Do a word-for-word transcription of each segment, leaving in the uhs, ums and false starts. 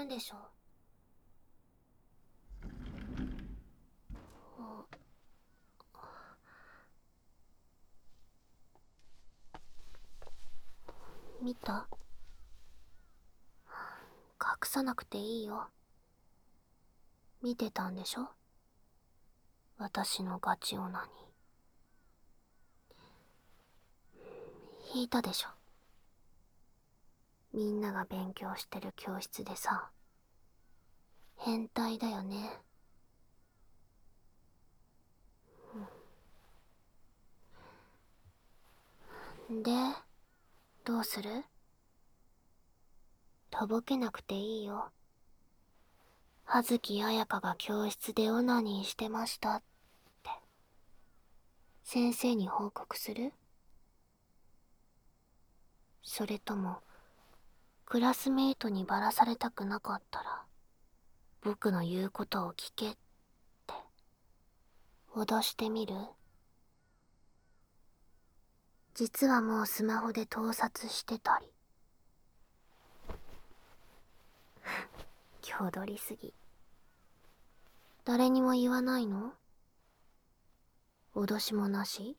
るんでしょ。あ、見た？隠さなくていいよ。見てたんでしょ、私のガチオナに。引いたでしょ。みんなが勉強してる教室でさ。変態だよね。で、どうする？とぼけなくていいよ。葉月彩香が教室でオナニーしてましたって先生に報告する？それともクラスメイトにバラされたくなかったら僕の言うことを聞けって脅してみる？実はもうスマホで盗撮してたり。挙取りすぎ。誰にも言わないの？脅しもなし？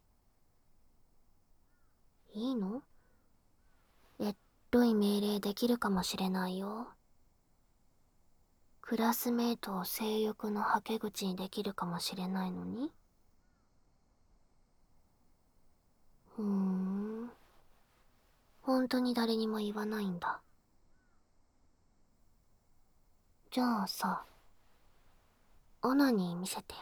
いいの？えっとい命令できるかもしれないよ。クラスメイトを性欲のはけ口にできるかもしれないのに。ふーん。本当に誰にも言わないんだ。じゃあさ、オナニー見せてよ。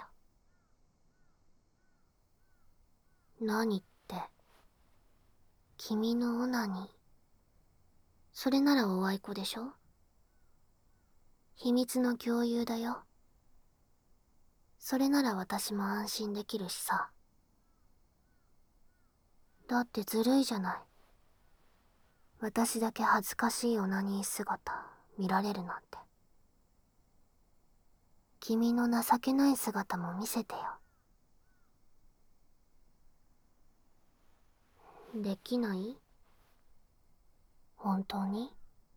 何って、君のオナニー。それならおあいこでしょ？秘密の共有だよ。それなら私も安心できるしさ。だってずるいじゃない。私だけ恥ずかしいオナニー姿見られるなんて。君の情けない姿も見せてよ。できない？本当に？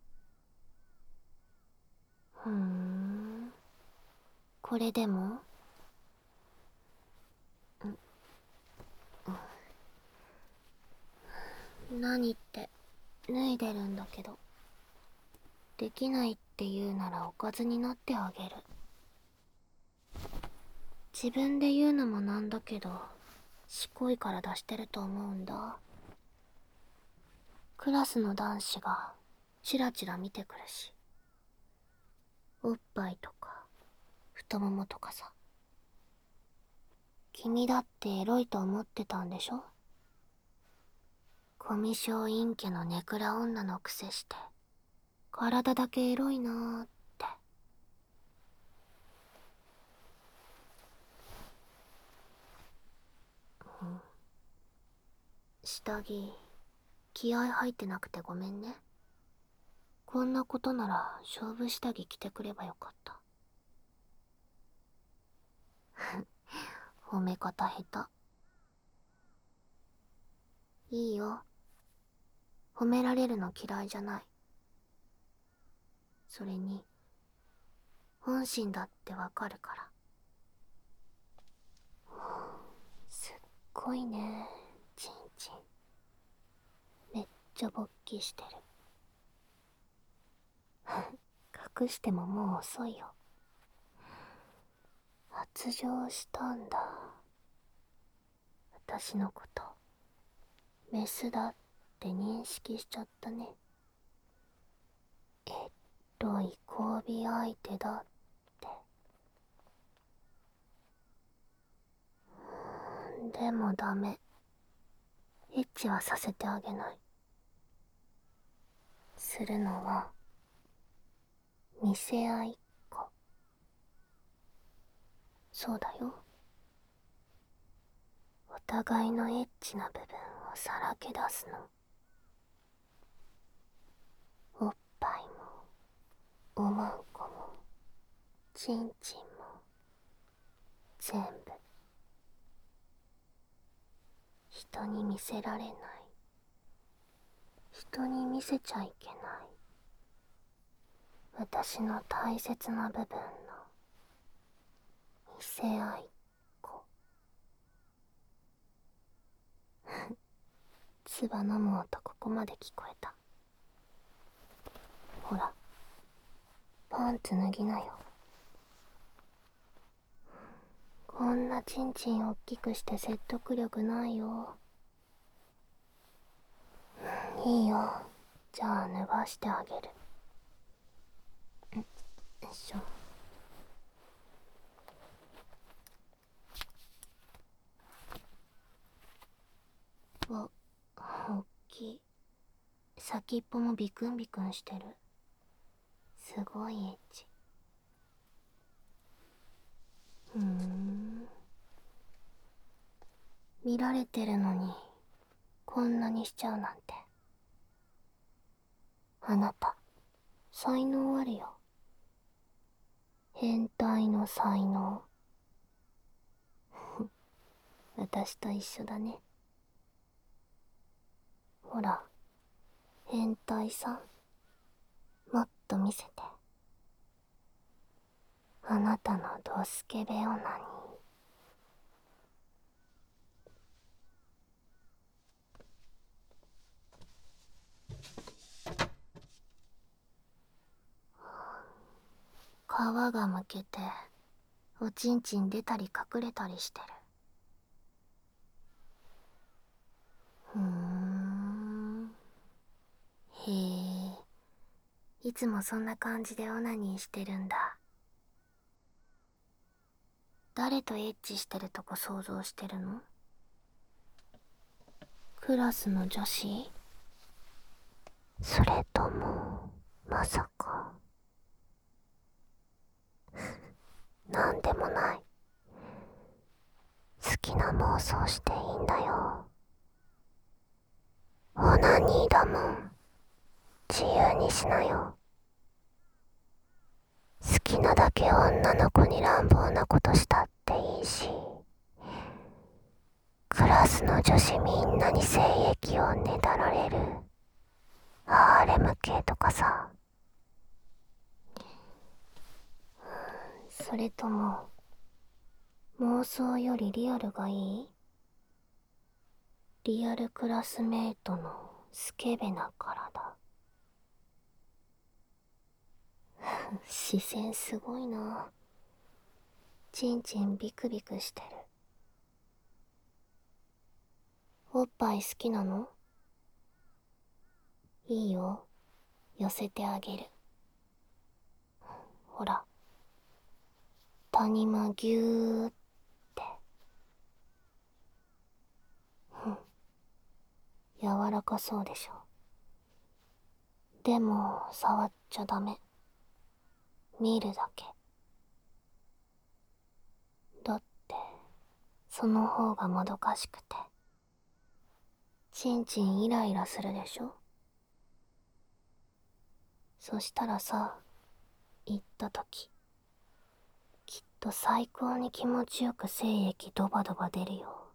ふーん。これでも？何って脱いでるんだけど。できないって言うならおかずになってあげる。自分で言うのもなんだけど、しこいから出してると思うんだ。クラスの男子がチラチラ見てくるし。おっぱいとか太ももとかさ。君だってエロいと思ってたんでしょ？コミショ陰キャのネクラ女のくせして体だけエロいなーって。うん、下着気合入ってなくてごめんね。こんなことなら勝負下着着てくればよかった。褒め方下手。いいよ。褒められるの嫌いじゃない。それに本心だってわかるから。すっごいね、チンチン。めっちゃ勃起してる。隠してももう遅いよ。発情したんだ。私のことメスだって認識しちゃったね。えっとい交尾相手だって。でもダメ。エッチはさせてあげない。するのは見せ合いっこ。そうだよ。お互いのエッチな部分をさらけ出すの。おっぱいもおまんこもちんちんも全部。人に見せられない。人に見せちゃいけない。 私の大切な部分の異性愛っ子。唾飲む音ここまで聞こえた。ほら、パンツ脱ぎなよ。こんなチンチンおっきくして説得力ないよ。いいよ、じゃあ脱がしてあげる。よいしょ。わ、おっきい。先っぽもビクンビクンしてる。すごいエッチ。ふーん。見られてるのにこんなにしちゃうなんて。あなた才能あるよ。変態の才能。私と一緒だね。ほら、変態さん、もっと見せて。あなたのドスケベオナニー。皮がむけておちんちん出たり隠れたりしてる。ふーん。へえ、いつもそんな感じでオナニーしてるんだ。誰とエッチしてるとこ想像してるの？クラスの女子？それともまさか。なんでもない。好きな妄想していいんだよ。オナニーだもん。自由にしなよ。好きなだけ女の子に乱暴なことしたっていいし、クラスの女子みんなに精液をねだられるハーレム系とかさ。それとも妄想よりリアルがいい？リアルクラスメイトのスケベな体。視線すごいな。チンチンビクビクしてる。おっぱい好きなの？いいよ、寄せてあげる。ほら、谷間ぎゅーって。ふん、柔らかそうでしょ。でも触っちゃダメ。見るだけ。だってその方がもどかしくてチンチンイライラするでしょ。そしたらさ、行った時きっと最高に気持ちよく精液ドバドバ出るよ。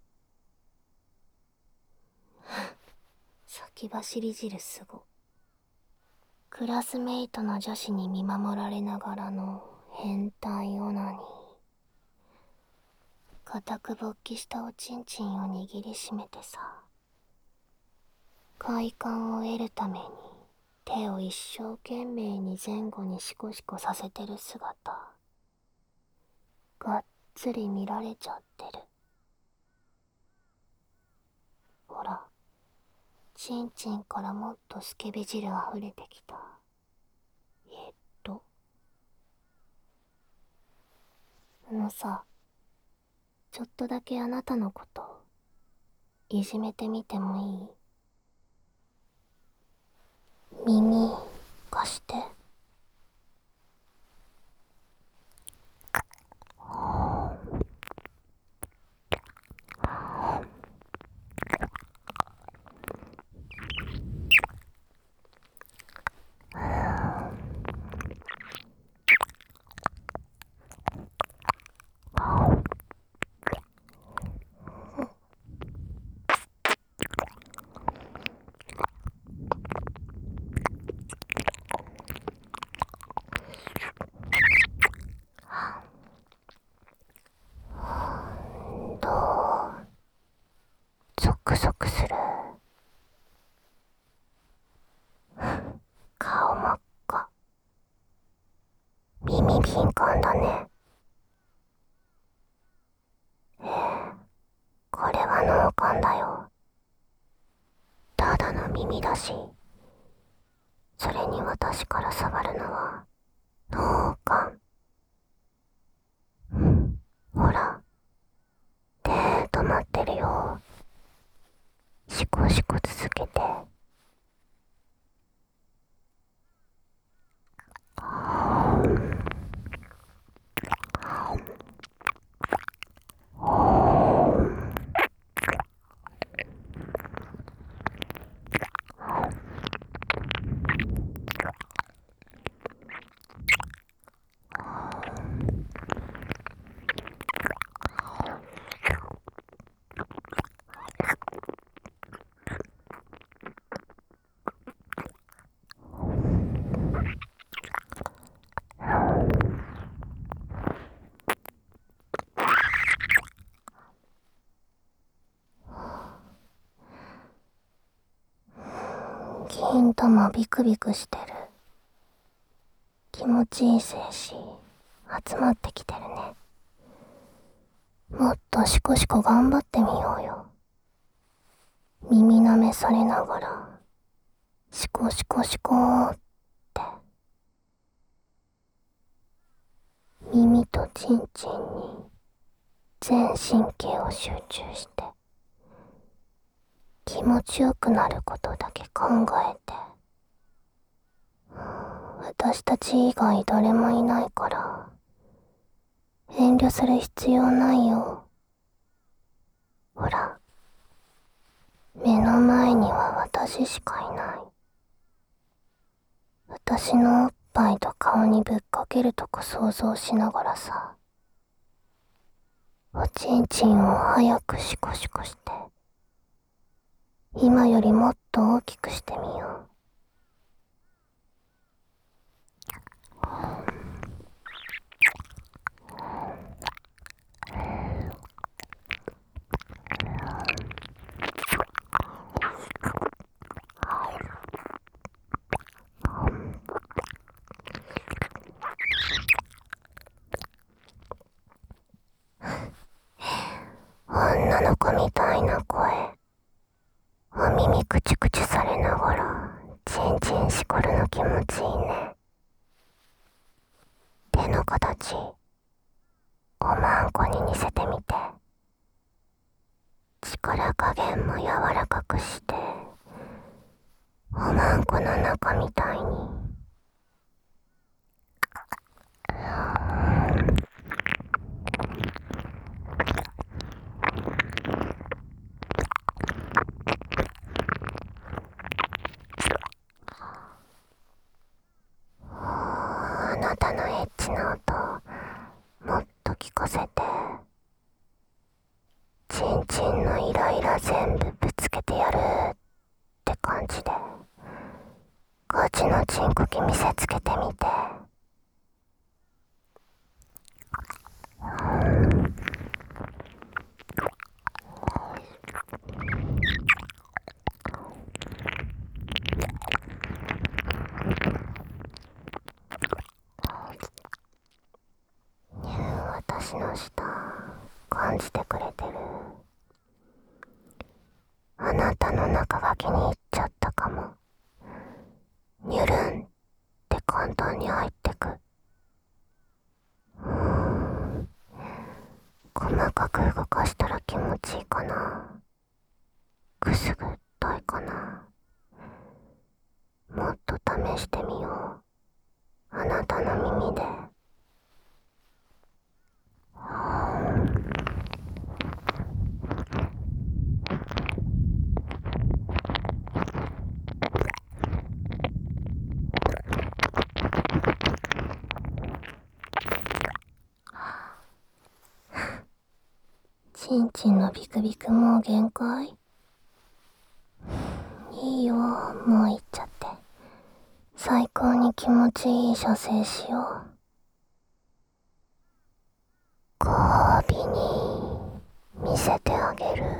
先走り汁すご。クラスメイトの女子に見守られながらの変態オナニー。固く勃起したおちんちんを握りしめてさ、快感を得るために手を一生懸命に前後にシコシコさせてる姿、がっつり見られちゃってる。ほら、チンチンからもっとスケベ汁あふれてきた。えっとあのさ、ちょっとだけあなたのこといじめてみてもいい？耳貸して。 近感だね。ええ、これは脳幹だよ。ただの耳だし、それに私から触るのは脳幹。ほら、手止まってるよ。シコシコ続けて。金玉ビクビクしてる。気持ちいい精子集まってきてるね。もっとシコシコ頑張ってみようよ。耳舐めされながらシコシコシコーって。耳とチンチンに全神経を集中して気持ちよくなることだけ考えて。私たち以外誰もいないから遠慮する必要ないよ。ほら、目の前には私しかいない。私のおっぱいと顔にぶっかけるとこ想像しながらさ、おちんちんを早くシコシコして、今よりもっと大きくしてみよう。女の子みたいな声。お耳クチュクチュされながらチンチンしこるの気持ちいいね。手の形おまんこに似せてみて。力加減も柔らかくして、おまんこの中みたいに。あなたのエッチな音もっと聞かせて。チンチンのイライラ全部ぶつけてやるって感じでガチのチンコキ見せつけてみて。私の舌感じてくれてる？あなたの中が気に入っちゃったかも。ニュルンって簡単に入ってく。うーん、細かく動かしたら気持ちいいかな。くすぐったいかな。もっと試してみよう。あなたの耳で。チンチンのビクビクもう限界？いいよ、もう行っちゃって。最高に気持ちいい射精しよう。ご褒美に見せてあげる。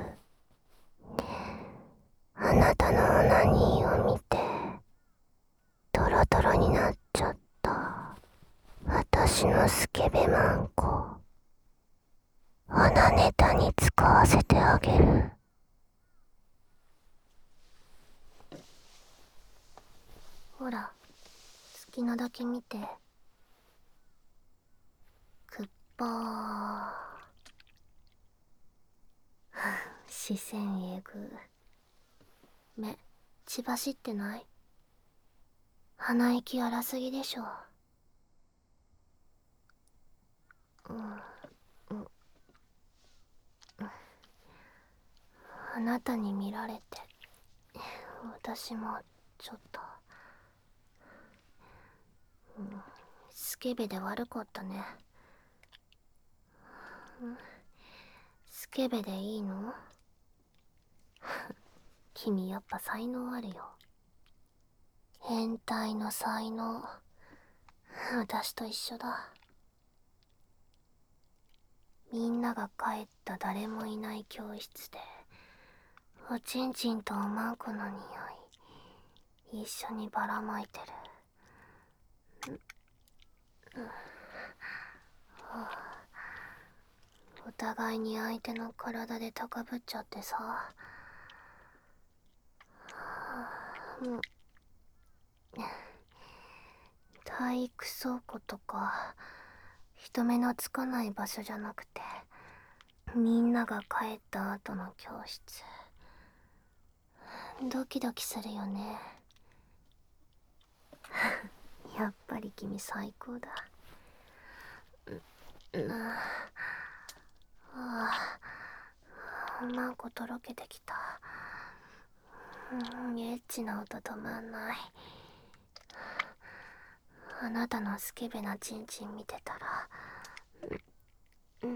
あなたのオナニーを見てドロドロになっちゃった私私のスケベマンコ、穴ネタに使わせてあげる。ほら、好きなだけ見て。くっぱー。視線えぐ。目、血走ってない？鼻息荒すぎでしょ。うん、うん、あなたに見られて、私もちょっと、うん、スケベで悪かったね。うん、スケベでいいの？君やっぱ才能あるよ。変態の才能。私と一緒だ。みんなが帰った誰もいない教室で、おちんちんとおまんこの匂い、一緒にばらまいてる。うん、はあ、お互いに相手の体で高ぶっちゃってさ。はあ、もう体育倉庫とか人目のつかない場所じゃなくて、みんなが帰った後の教室。ドキドキするよね。やっぱり君最高だ。なあ、ああ、マンコとろけてきた。うん、エッチな音止まんない。あなたのスケベなチンチン見てたら、うん、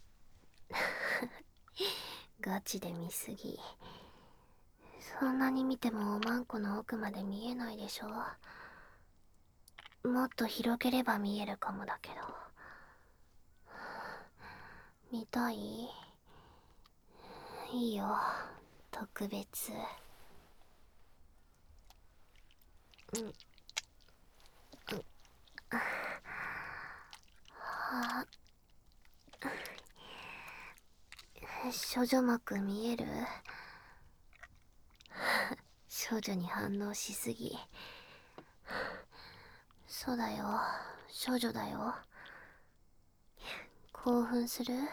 ガチで見すぎ。そんなに見てもおまんこの奥まで見えないでしょ。もっと広げれば見えるかもだけど。見たい？いいよ、特別。うん、うん、はあ、少女膜見える？少女に反応しすぎ。そうだよ、少女だよ。興奮する？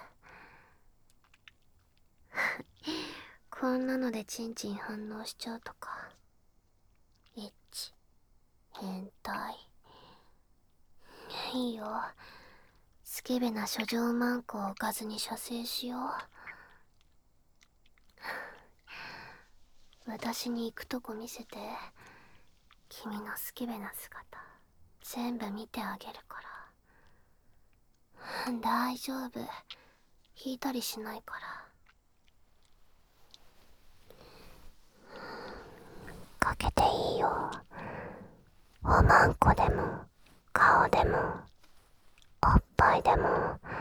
こんなのでチンチン反応しちゃうとか。エッチ、変態。いいよ、スケベな処女マンコをおかずに射精しよう。私に行くとこ見せて。君のスケベな姿全部見てあげるから。大丈夫、引いたりしないから。かけていいよ。おまんこでも顔でもおっぱいでも、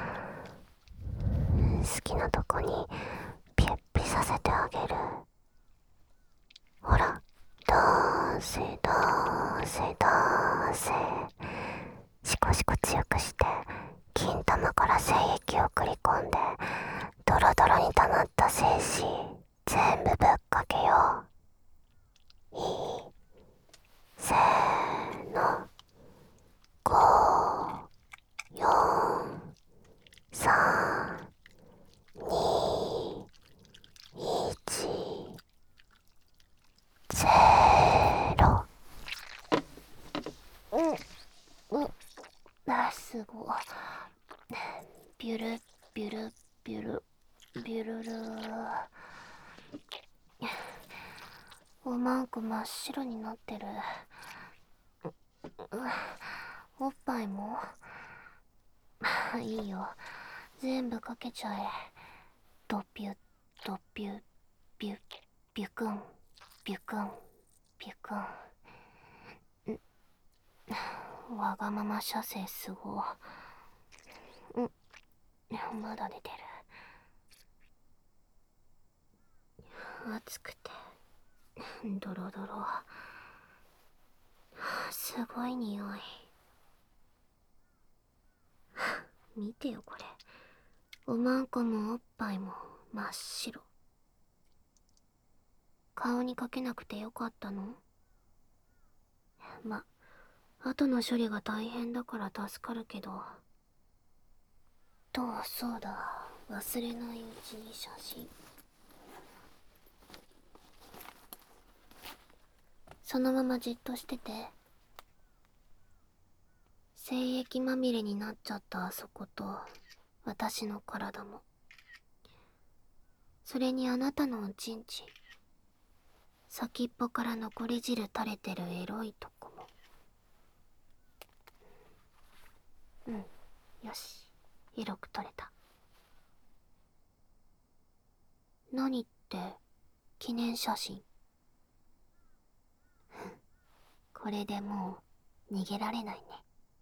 好きなとこにピッピさせてあげる。ほら、どうせどうせどうせ、シコシコ強くして金玉から精液を送り込んで、ドロドロに溜まった精子全部ぶっかけよう。いい？せーの。ご、よん、さん、に、いち、ゼロ。うん、うん、あ、すごい。ビュルビュルビュルビュルルー。おまんこ真っ白になってる。おっぱいもいいよ、全部かけちゃえ。ドピュドピュビュビュクンビュクンビュクン。わがまま射精すご。うん、まだ出てる。熱くてドロドロ。すごい匂い。 見てよこれ。おまんこもおっぱいも真っ白。顔にかけなくてよかったの？ま、後の処理が大変だから助かるけど。と、そうだ。忘れないうちに写真。そのままじっとしてて。精液まみれになっちゃったあそこと私の体も、それにあなたのおちんちん、先っぽから残り汁垂れてるエロいとこも。うん、よし、エロく撮れた。何って記念写真？これでもう逃げられないね。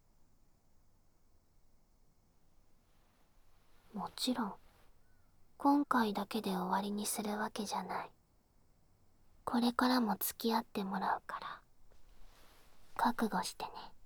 もちろん今回だけで終わりにするわけじゃない。これからも付き合ってもらうから覚悟してね。